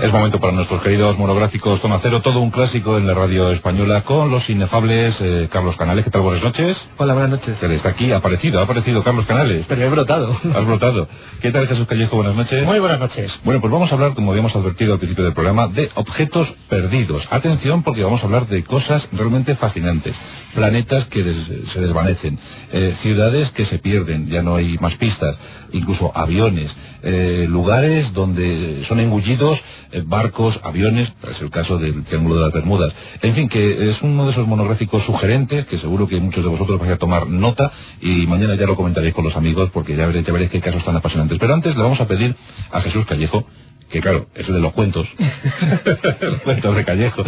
Es momento para nuestros queridos monográficos Zona Cero, todo un clásico en la radio española con los inefables Carlos Canales. ¿Qué tal? Buenas noches. Hola, buenas noches. Se está aquí, ha aparecido Carlos Canales. Pero he brotado. Has brotado. ¿Qué tal, Jesús Callejo? Buenas noches. Muy buenas noches. Bueno, pues vamos a hablar, como habíamos advertido al principio del programa, de objetos perdidos. Atención, porque vamos a hablar de cosas realmente fascinantes. Planetas que se desvanecen, ciudades que se pierden, ya no hay más pistas, incluso aviones, lugares donde son engullidos barcos, aviones, es el caso del Triángulo de las Bermudas. En fin, que es uno de esos monográficos sugerentes que seguro que muchos de vosotros vais a tomar nota y mañana ya lo comentaréis con los amigos porque ya veréis qué casos tan apasionantes. Pero antes le vamos a pedir a Jesús Callejo, que claro, es el de los cuentos, los cuentos de Callejo,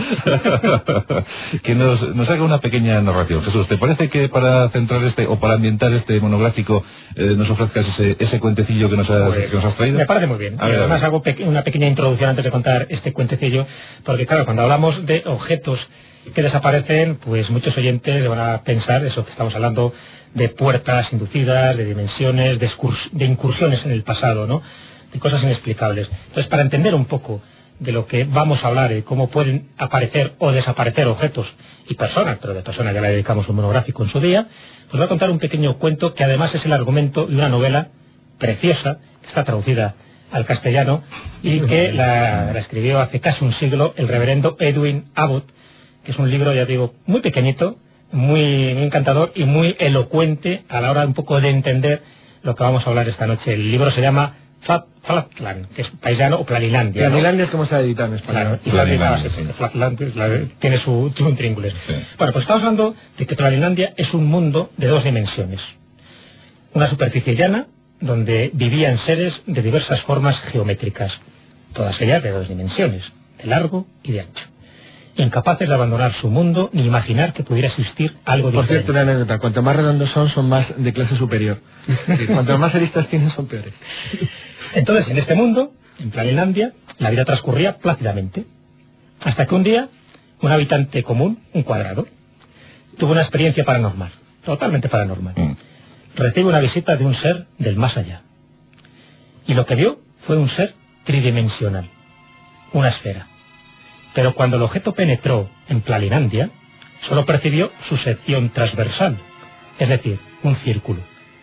que nos haga una pequeña narración. Jesús, ¿te parece que para centrar o para ambientar este monográfico nos ofrezcas ese cuentecillo que nos has traído? Me parece muy bien. Además hago una pequeña introducción antes de contar este cuentecillo, porque claro, cuando hablamos de objetos que desaparecen, pues muchos oyentes van a pensar eso, que estamos hablando de puertas inducidas, de dimensiones, de incursiones en el pasado, ¿no? De cosas inexplicables. Entonces, para entender un poco de lo que vamos a hablar y cómo pueden aparecer o desaparecer objetos y personas, pero de personas ya le dedicamos un monográfico en su día, pues voy a contar un pequeño cuento que además es el argumento de una novela preciosa, que está traducida al castellano y que la escribió hace casi un siglo el reverendo Edwin Abbott, que es un libro, ya digo, muy pequeñito, muy encantador y muy elocuente a la hora un poco de entender lo que vamos a hablar esta noche. El libro se llama Flatland, que es paisano, o Planilandia. Planilandia, ¿no? Es como se ha editado en español. Claro, Flatland tiene su intríngulis. Sí. Bueno, pues estamos hablando de que Planilandia es un mundo de dos dimensiones. Una superficie llana, donde vivían seres de diversas formas geométricas, todas ellas de dos dimensiones, de largo y de ancho. Incapaces de abandonar su mundo ni imaginar que pudiera existir algo diferente. Por cierto, una anécdota, cuanto más redondos son más de clase superior. Cuanto más aristas tienen, son peores. Entonces, en este mundo, en Planilandia, la vida transcurría plácidamente. Hasta que un día, un habitante común, un cuadrado, tuvo una experiencia paranormal, totalmente paranormal. Recibe una visita de un ser del más allá. Y lo que vio fue un ser tridimensional, una esfera. Pero cuando el objeto penetró en Planilandia, solo percibió su sección transversal, es decir, un círculo.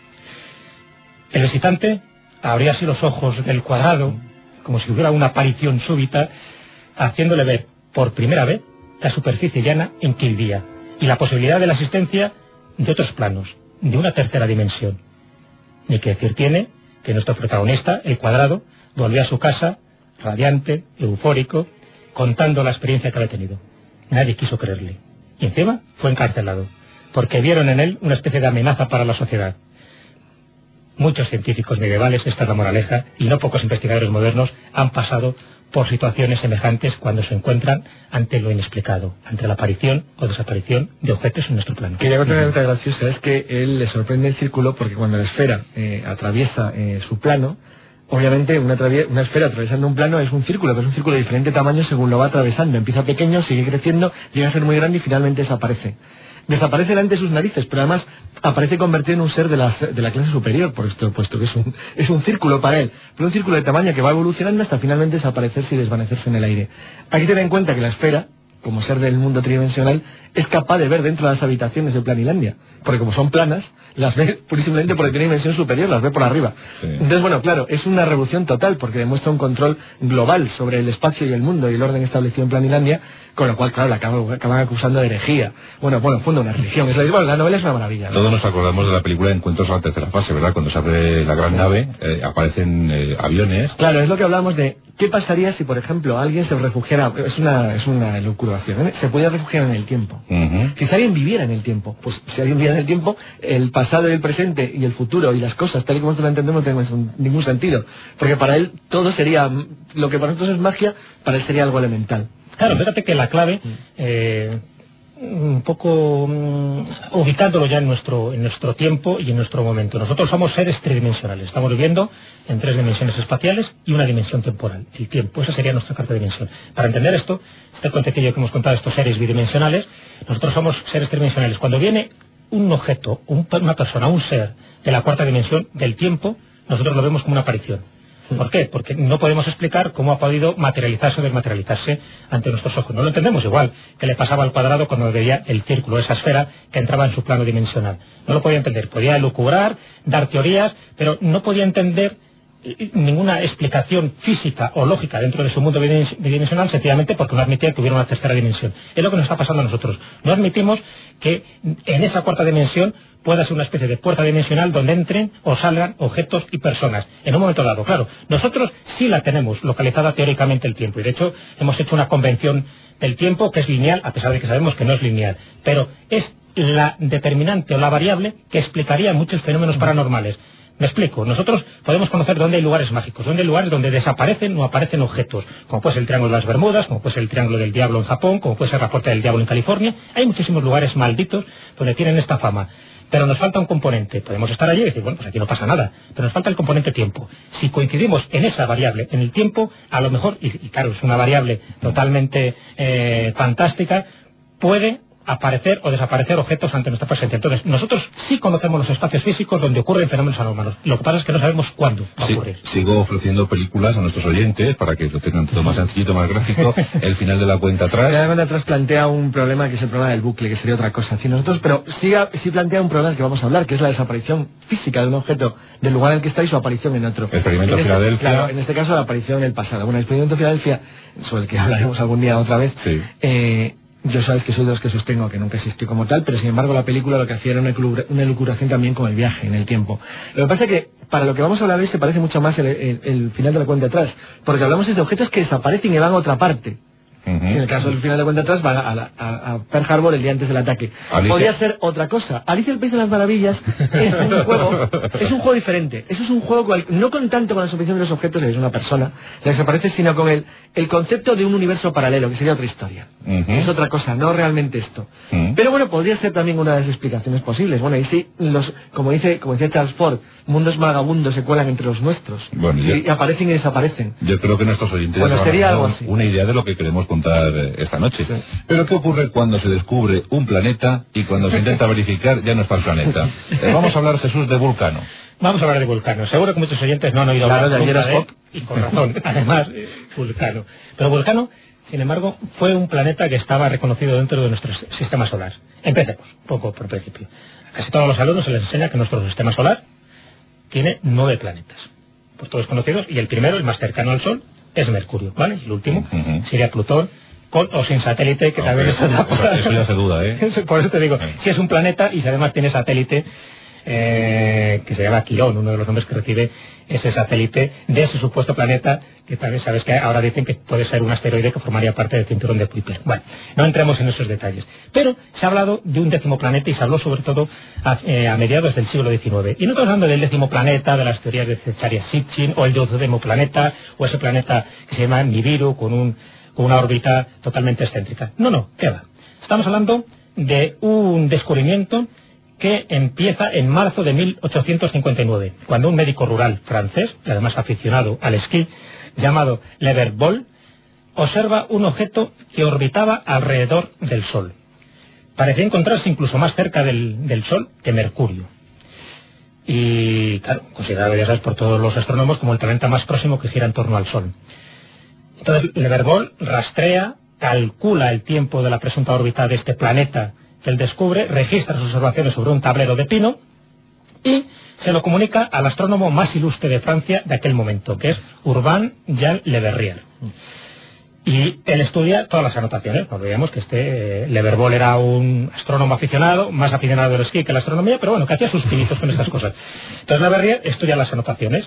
El visitante abrió así los ojos del cuadrado, como si hubiera una aparición súbita, haciéndole ver por primera vez la superficie llana en que vivía y la posibilidad de la existencia de otros planos, de una tercera dimensión. Ni que decir tiene que nuestro protagonista, el cuadrado, volvió a su casa, radiante, eufórico, contando la experiencia que había tenido. Nadie quiso creerle. Y encima fue encarcelado, porque vieron en él una especie de amenaza para la sociedad. Muchos científicos medievales, esta es la moraleja, y no pocos investigadores modernos han pasado por situaciones semejantes cuando se encuentran ante lo inexplicado, ante la aparición o desaparición de objetos en nuestro plano. Quería contar una cosa graciosa, es que él le sorprende el círculo porque cuando la esfera atraviesa su plano, obviamente una esfera atravesando un plano es un círculo, pero es un círculo de diferente tamaño según lo va atravesando. Empieza pequeño, sigue creciendo, llega a ser muy grande y finalmente desaparece. Desaparece delante de sus narices, pero además aparece convertido en un ser de la clase superior, puesto que es un círculo para él, pero un círculo de tamaño que va evolucionando hasta finalmente desaparecerse y desvanecerse en el aire. Hay que tener en cuenta que la esfera, como ser del mundo tridimensional, es capaz de ver dentro de las habitaciones de Planilandia, porque como son planas, las ve purísimamente porque tiene dimensión superior, las ve por arriba. Sí. Entonces, bueno, claro, es una revolución total, porque demuestra un control global sobre el espacio y el mundo y el orden establecido en Planilandia, con lo cual, claro, la acaban acusando de herejía. Bueno, funda una religión. La novela es una maravilla, ¿no? Todos nos acordamos de la película Encuentros a la tercera fase, ¿verdad? Cuando se abre la gran nave, aparecen aviones. Claro, es lo que hablamos de qué pasaría si, por ejemplo, alguien se refugiara, es una elucubración, ¿eh? Se podía refugiar en el tiempo. Si alguien viviera en el tiempo, pues si alguien viviera en el tiempo, el pasado y el presente y el futuro y las cosas, tal y como nosotros lo entendemos, no tienen ningún sentido. Porque para él todo sería, lo que para nosotros es magia, para él sería algo elemental. Claro, fíjate que la clave, un poco ubicándolo ya en nuestro tiempo y en nuestro momento. Nosotros somos seres tridimensionales, estamos viviendo en 3 dimensiones espaciales y una dimensión temporal, el tiempo. Esa sería nuestra cuarta dimensión. Para entender esto, este cuentecillo que hemos contado, estos seres bidimensionales, nosotros somos seres tridimensionales. Cuando viene un objeto, una persona, un ser de la cuarta dimensión del tiempo, nosotros lo vemos como una aparición. ¿Por qué? Porque no podemos explicar cómo ha podido materializarse o desmaterializarse ante nuestros ojos. No lo entendemos igual que le pasaba al cuadrado cuando veía el círculo, esa esfera que entraba en su plano dimensional. No lo podía entender. Podía elucubrar, dar teorías, pero no podía entender ninguna explicación física o lógica dentro de su mundo bidimensional, sencillamente porque no admitía que hubiera una tercera dimensión. Es lo que nos está pasando a nosotros. No admitimos que en esa cuarta dimensión pueda ser una especie de puerta dimensional donde entren o salgan objetos y personas en un momento dado. Claro, nosotros sí la tenemos localizada teóricamente el tiempo, y de hecho hemos hecho una convención del tiempo que es lineal, a pesar de que sabemos que no es lineal, pero es la determinante o la variable que explicaría muchos fenómenos paranormales. Me explico, nosotros podemos conocer dónde hay lugares mágicos, dónde hay lugares donde desaparecen o aparecen objetos, como puede ser el Triángulo de las Bermudas, como puede ser el Triángulo del Diablo en Japón, como puede ser la Puerta del Diablo en California. Hay muchísimos lugares malditos donde tienen esta fama, pero nos falta un componente. Podemos estar allí y decir, bueno, pues aquí no pasa nada, pero nos falta el componente tiempo. Si coincidimos en esa variable, en el tiempo, a lo mejor, y claro, es una variable totalmente fantástica, puede aparecer o desaparecer objetos ante nuestra presencia. Entonces, nosotros sí conocemos los espacios físicos donde ocurren fenómenos anómalos. Lo que pasa es que no sabemos cuándo va a ocurrir. Sigo ofreciendo películas a nuestros oyentes para que lo tengan todo más sencillito, más gráfico. El final de la cuenta atrás. La cuenta atrás plantea un problema que es el problema del bucle, que sería otra cosa. Si nosotros, pero sí plantea un problema del que vamos a hablar, que es la desaparición física de un objeto del lugar en el que está y su aparición en otro. El experimento de Filadelfia. Claro, en este caso la aparición en el pasado. Bueno, el experimento de Filadelfia, sobre el que hablaremos algún día otra vez. Sí. Yo sabes que soy de los que sostengo que nunca existió como tal, pero sin embargo la película lo que hacía era una elucubración también con el viaje en el tiempo. Lo que pasa es que para lo que vamos a hablar hoy se parece mucho más el final de la cuenta atrás, porque hablamos de objetos que desaparecen y van a otra parte. En el caso del final de cuenta atrás van a Pearl Harbor el día antes del ataque. Podría ser otra cosa. Alicia el País de las Maravillas es un juego diferente. Eso es un juego no con tanto con la desaparición de los objetos, que es una persona la que desaparece, sino con el concepto de un universo paralelo, que sería otra historia. Es otra cosa, no realmente esto. Pero bueno, podría ser también una de las explicaciones posibles. Bueno, y sí, como decía Charles Ford, mundos vagabundos se cuelan entre los nuestros. Bueno, y aparecen y desaparecen. Yo creo que nuestros oyentes sería algo así. Una idea de lo que queremos contar esta noche. Sí. Pero ¿qué ocurre cuando se descubre un planeta y cuando se intenta verificar ya no está el planeta? Vamos a hablar, Jesús, de Vulcano. Vamos a hablar de Vulcano. Seguro que muchos oyentes no han oído hablar nunca de él, y con razón. Además, Vulcano. Pero Vulcano, sin embargo, fue un planeta que estaba reconocido dentro de nuestro sistema solar. Empecemos, un poco por principio. A casi todos los alumnos se les enseña que nuestro sistema solar tiene 9 planetas, por todos conocidos, y el primero, el más cercano al Sol, es Mercurio, ¿vale? Y el último sería Plutón, con o sin satélite, que también está eso ya se duda, ¿eh? Por eso te digo, si es un planeta y si además tiene satélite, que se llama Quirón, uno de los nombres que recibe ese satélite de ese supuesto planeta, que también sabes que ahora dicen que puede ser un asteroide que formaría parte del cinturón de Kuiper. Bueno, no entremos en esos detalles. Pero se ha hablado de un 10º planeta y se habló sobre todo a mediados del siglo XIX. Y no estamos hablando del 10º planeta, de las teorías de Zecharia-Sitchin, o el 12º planeta, o ese planeta que se llama Nibiru, con una órbita totalmente excéntrica. No, ¿qué va? Estamos hablando de un descubrimiento que empieza en marzo de 1859, cuando un médico rural francés, y además aficionado al esquí, llamado Leverbold, observa un objeto que orbitaba alrededor del Sol. Parecía encontrarse incluso más cerca del Sol que Mercurio. Y, claro, considerado, ya sabes, por todos los astrónomos como el planeta más próximo que gira en torno al Sol. Entonces, Leverbold rastrea, calcula el tiempo de la presunta órbita de este planeta que él descubre, registra sus observaciones sobre un tablero de pino y se lo comunica al astrónomo más ilustre de Francia de aquel momento, que es Urbain Jean Le Verrier. Y él estudia todas las anotaciones. No olvidemos que Leverbold era un astrónomo aficionado, más aficionado al esquí que a la astronomía, pero bueno, que hacía sus pinizos con estas cosas. Entonces Le Verrier estudia las anotaciones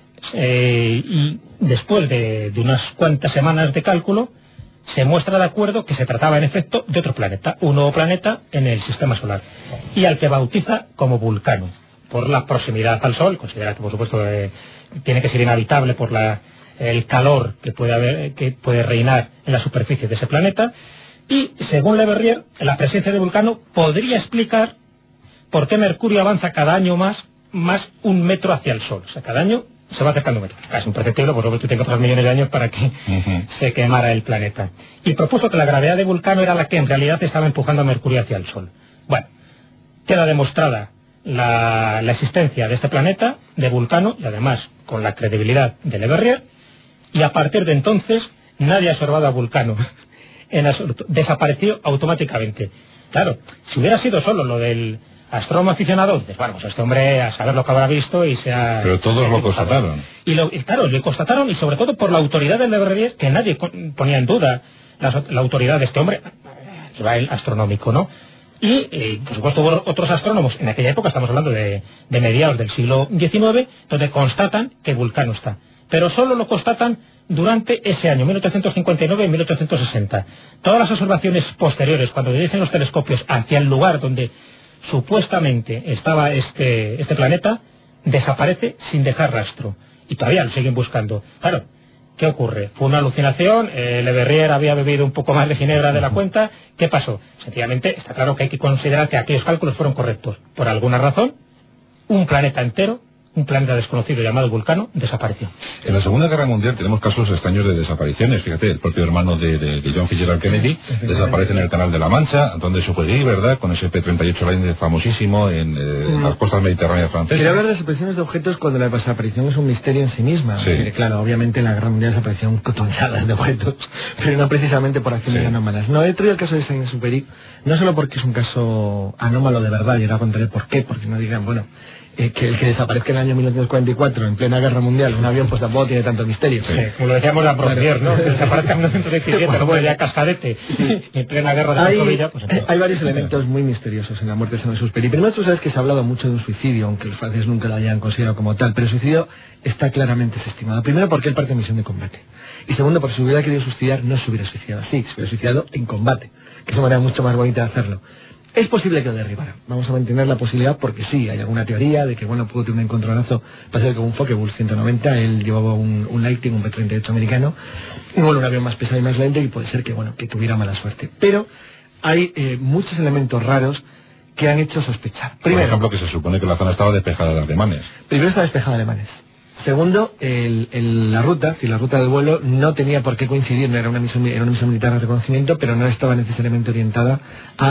y después de unas cuantas semanas de cálculo, se muestra de acuerdo que se trataba en efecto de otro planeta, un nuevo planeta en el sistema solar, y al que bautiza como Vulcano, por la proximidad al Sol. Considera que por supuesto tiene que ser inhabitable por el calor que puede reinar en la superficie de ese planeta, y según Le Verrier, la presencia de Vulcano podría explicar por qué Mercurio avanza cada año más 1 metro hacia el Sol. O sea, cada año se va acercando 1 metro. Es imperceptible, por lo que tú tengas otros millones de años para que se quemara el planeta. Y propuso que la gravedad de Vulcano era la que en realidad estaba empujando a Mercurio hacia el Sol. Bueno, queda demostrada la existencia de este planeta, de Vulcano, y además con la credibilidad de Le Verrier, y a partir de entonces nadie ha observado a Vulcano en absoluto. Desapareció automáticamente. Claro, si hubiera sido solo lo del astrónomo aficionado, pues bueno, pues este hombre a saber lo que habrá visto y se ha... Pero todos lo constataron. Y claro, lo constataron, y sobre todo por la autoridad de Le Verrier, que nadie ponía en duda la autoridad de este hombre, el astronómico, ¿no? Y, por supuesto, hubo otros astrónomos, en aquella época, estamos hablando de mediados del siglo XIX, donde constatan que Vulcano está. Pero solo lo constatan durante ese año, 1859 y 1860. Todas las observaciones posteriores, cuando dirigen los telescopios hacia el lugar donde supuestamente estaba este planeta, desaparece sin dejar rastro. Y todavía lo siguen buscando. Claro, ¿qué ocurre? Fue una alucinación, Le Verrier había bebido un poco más de ginebra de la cuenta. ¿Qué pasó? Sencillamente está claro que hay que considerar que aquellos cálculos fueron correctos. Por alguna razón, un planeta entero, un planeta desconocido llamado Vulcano, desapareció. En la Segunda Guerra Mundial tenemos casos extraños de desapariciones. Fíjate, el propio hermano de John Fitzgerald Kennedy desaparece en el Canal de la Mancha, donde se fue, ¿verdad?, con ese P-38 Linde famosísimo en las costas mediterráneas francesas. Quería hablar de desapariciones de objetos cuando la desaparición es un misterio en sí misma. Sí. Claro, obviamente en la Guerra Mundial desaparecieron toneladas de objetos, pero no precisamente por acciones anómalas. No, he traído el caso de Saint-Exupéry, no solo porque es un caso anómalo de verdad, y ahora contaré por qué, porque no digan, bueno, que el que desaparezca en el año 1944 en plena guerra mundial un avión, pues tampoco tiene tanto misterio. Sí, como lo decíamos la Brosier, ¿no? Que desaparezca en 1917, bueno, ya cascadete, en plena guerra de Varsovia, pues hay varios elementos muy misteriosos en la muerte de Saint-Exupéry. Primero, tú sabes que se ha hablado mucho de un suicidio, aunque los franceses nunca lo hayan considerado como tal, pero el suicidio está claramente desestimado. Primero, porque él parte de misión de combate. Y segundo, porque si hubiera querido suicidar, no se hubiera suicidado así, se hubiera suicidado en combate, que es una manera mucho más bonita de hacerlo. Es posible que lo derribara. Vamos a mantener la posibilidad porque sí, hay alguna teoría de que, bueno, pudo tener un encontronazo, parece que un Focke-Wulf 190, él llevaba un Lightning, un P-38 americano, y bueno, un avión más pesado y más lento, y puede ser que, bueno, que tuviera mala suerte. Pero hay muchos elementos raros que han hecho sospechar. Primero, por ejemplo, que se supone que la zona estaba despejada de alemanes. Primero está despejada de alemanes. Segundo, la ruta del vuelo no tenía por qué coincidir, era una misión militar de reconocimiento, pero no estaba necesariamente orientada a,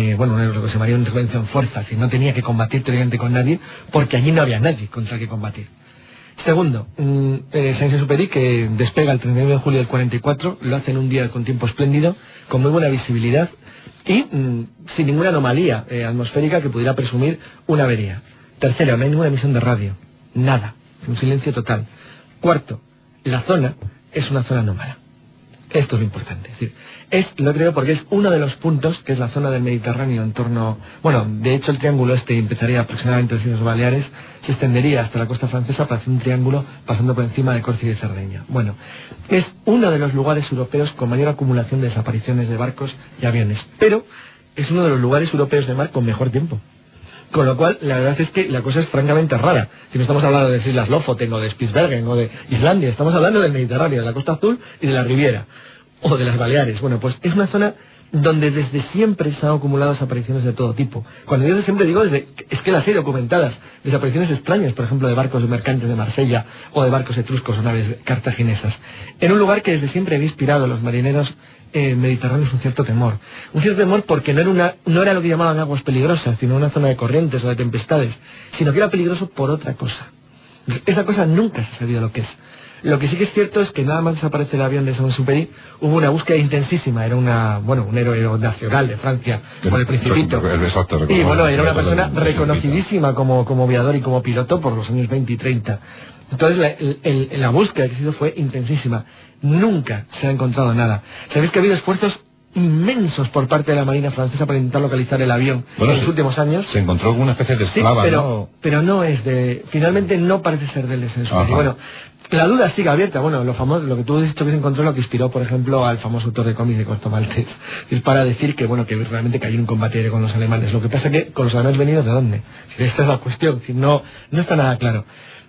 lo que se llamaría una reconocimiento en fuerza, es decir, no tenía que combatir teóricamente con nadie, porque allí no había nadie contra el que combatir. Segundo, Saint-Exupéry, que despega el 31 de julio del 44, lo hace en un día con tiempo espléndido, con muy buena visibilidad y sin ninguna anomalía atmosférica que pudiera presumir una avería. Tercero, no hay ninguna emisión de radio, nada. Un silencio total. Cuarto, la zona es una zona anómala. Esto es lo importante. Es decir, lo creo porque es uno de los puntos, que es la zona del Mediterráneo en torno... Bueno, de hecho el triángulo empezaría aproximadamente en las Islas Baleares, se extendería hasta la costa francesa para hacer un triángulo pasando por encima de Córcega y Cerdeña. Bueno, es uno de los lugares europeos con mayor acumulación de desapariciones de barcos y aviones, pero es uno de los lugares europeos de mar con mejor tiempo. Con lo cual, la verdad es que la cosa es francamente rara. Si no estamos hablando de las Islas Lofoten o de Spitsbergen o de Islandia, estamos hablando del Mediterráneo, de la costa azul y de la Riviera, o de las Baleares. Bueno, pues es una zona donde desde siempre se han acumulado desapariciones de todo tipo. Cuando yo siempre digo, es que las hay documentadas, desapariciones extrañas, por ejemplo, de barcos de mercantes de Marsella o de barcos etruscos o naves cartaginesas, en un lugar que desde siempre había inspirado a los marineros mediterráneos un cierto temor porque no era lo que llamaban aguas peligrosas, sino una zona de corrientes o de tempestades, sino que era peligroso por otra cosa. Esa cosa nunca se ha sabido lo que es. Lo que sí que es cierto es que nada más desaparece el avión de Saint-Exupéry, hubo una búsqueda intensísima, era un héroe nacional de Francia, por el Principito, y bueno, era una persona reconocidísima como aviador y como piloto por los años 20 y 30. Entonces la búsqueda que ha sido fue intensísima. Nunca se ha encontrado nada. Sabéis que ha habido esfuerzos inmensos por parte de la Marina francesa para intentar localizar el avión en los últimos años. Se encontró alguna especie de esclava, pero no es de... Finalmente no parece ser del de Saint-Exupéry. Bueno, la duda sigue abierta. Bueno, lo que tú has dicho que se encontró, lo que inspiró, por ejemplo, al famoso autor de cómics de Corto Maltés, es para decir que realmente cayó en un combate aéreo con los alemanes. Lo que pasa es que con los alemanes venidos, ¿de dónde? Esta es la cuestión. No está nada claro.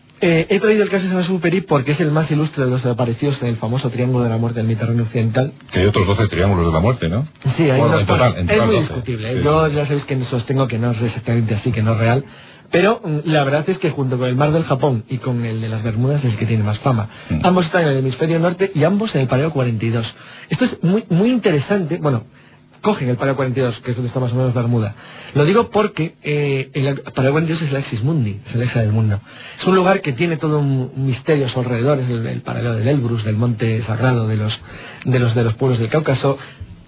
He traído el caso de Saint-Exupéry porque es el más ilustre de los desaparecidos en el famoso Triángulo de la Muerte del Mediterráneo Occidental. Que hay otros 12 triángulos de la muerte, ¿no? Sí, hay unos... Es muy discutible. Sí. Yo ya sabéis que sostengo que no es exactamente así, que no es real. Pero la verdad es que junto con el Mar del Japón y con el de las Bermudas es el que tiene más fama. Ambos están en el hemisferio norte y ambos en el paralelo 42. Esto es muy, muy interesante. Bueno, cogen el paralelo 42, que es donde está más o menos Bermuda. Lo digo porque el paralelo 42 es el Axis Mundi, es el eje del mundo. Es un lugar que tiene todo un misterio a su alrededor, es el paralelo del Elbrus, del monte sagrado de los pueblos del Cáucaso.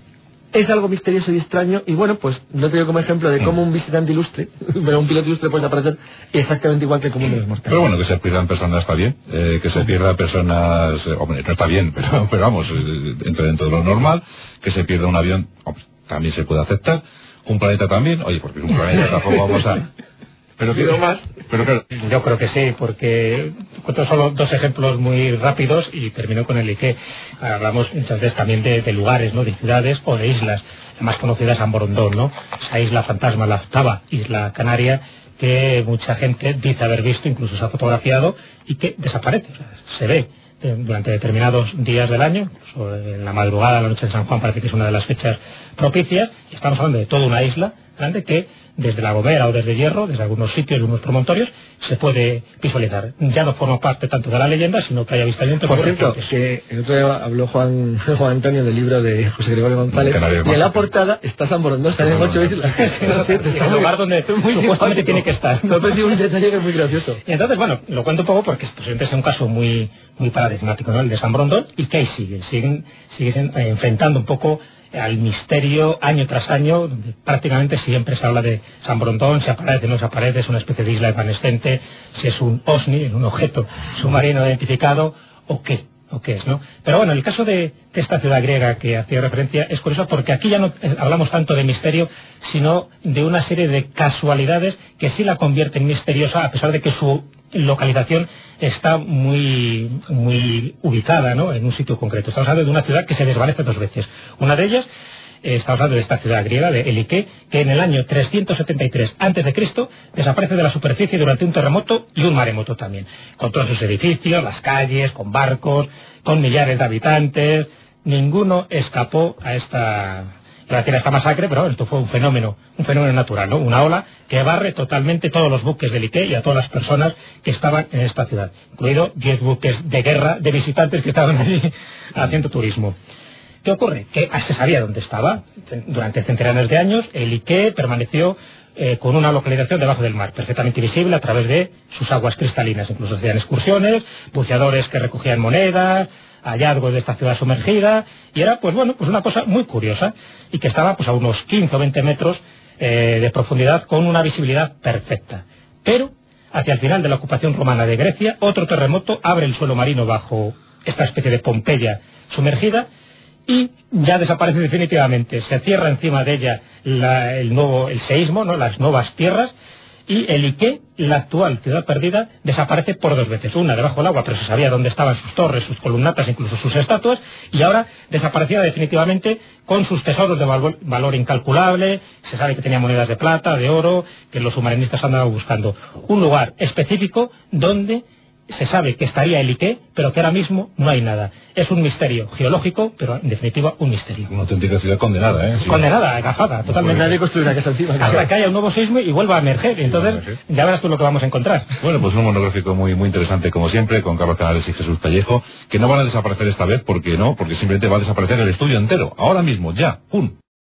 Es algo misterioso y extraño, y bueno, pues no te digo como ejemplo de cómo un visitante ilustre, pero un piloto ilustre puede aparecer exactamente igual que el común de los mortales. Pero bueno, que se pierdan personas está bien, que se pierdan personas, hombre, no está bien, pero vamos, entra dentro de lo normal, que se pierda un avión, hombre, también se puede aceptar, un planeta también, oye, porque es un planeta, tampoco vamos a... Pero claro. Yo creo que sí, porque cuento solo dos ejemplos muy rápidos y termino con el Ike. Hablamos muchas veces también de lugares, ¿no? De ciudades o de islas. La más conocida es San Borondón, ¿no? Esa isla fantasma, la octava isla canaria, que mucha gente dice haber visto, incluso se ha fotografiado, y que desaparece. O sea, se ve durante determinados días del año, incluso en la madrugada, la noche de San Juan, parece que es una de las fechas propicias, y estamos hablando de toda una isla grande que desde La Gomera o desde Hierro, desde algunos sitios, algunos promontorios, se puede visualizar. Ya no forma parte tanto de la leyenda, sino que hay avistamientos. Por cierto, que el otro día habló Juan Antonio del libro de José Gregorio González, y en la portada está San Borondón, está en 8 islas. Es el lugar donde supuestamente tiene que estar. Me ha parecido un detalle que es muy gracioso. Y entonces, bueno, lo cuento un poco porque posiblemente es un caso muy paradigmático, ¿no? El de San Borondón, y que ahí siguen enfrentando un poco al misterio año tras año, donde prácticamente siempre se habla de San Borondón, si aparece, no se aparece, es una especie de isla evanescente, si es un OSNI, un objeto submarino identificado, o qué es, ¿no? Pero bueno, el caso de esta ciudad griega que hacía referencia es curioso porque aquí ya no hablamos tanto de misterio, sino de una serie de casualidades que sí la convierten misteriosa, a pesar de que su localización está muy ubicada, ¿no? En un sitio concreto. Estamos hablando de una ciudad que se desvanece dos veces. Una de ellas, estamos hablando de esta ciudad griega, de Elike, que en el año 373 a.C. desaparece de la superficie durante un terremoto y un maremoto también. Con todos sus edificios, las calles, con barcos, con millares de habitantes. Ninguno escapó a esta masacre, pero esto fue un fenómeno natural, ¿no? Una ola que barre totalmente todos los buques del Ike y a todas las personas que estaban en esta ciudad, incluido 10 buques de guerra de visitantes que estaban allí haciendo turismo. ¿Qué ocurre? Que se sabía dónde estaba. Durante centenares de años el Ike permaneció con una localización debajo del mar, perfectamente visible a través de sus aguas cristalinas. Incluso hacían excursiones, buceadores que recogían monedas, hallazgos de esta ciudad sumergida, y era pues una cosa muy curiosa, y que estaba pues a unos 15 o 20 metros de profundidad con una visibilidad perfecta. Pero hacia el final de la ocupación romana de Grecia, otro terremoto abre el suelo marino bajo esta especie de Pompeya sumergida y ya desaparece definitivamente. Se cierra encima de ella el seísmo, ¿no? Las nuevas tierras, y el Ike, la actual ciudad perdida, desaparece por dos veces. Una debajo del agua, pero se sabía dónde estaban sus torres, sus columnatas, incluso sus estatuas, y ahora desaparecía definitivamente con sus tesoros de valor incalculable. Se sabe que tenía monedas de plata, de oro, que los submarinistas andaban buscando. Un lugar específico donde se sabe que estaría el Ike, pero que ahora mismo no hay nada. Es un misterio geológico, pero en definitiva un misterio. Una auténtica ciudad condenada, ¿eh? Sí. Condenada, agafada, totalmente. Nadie construirá casa encima. Hasta que haya un nuevo seísmo y vuelva a emerger. Entonces, ya verás tú lo que vamos a encontrar. Bueno, pues un monográfico muy interesante, como siempre, con Carlos Canales y Jesús Pellejo, que no van a desaparecer esta vez, porque simplemente va a desaparecer el estudio entero. Ahora mismo, ya, ¡pum!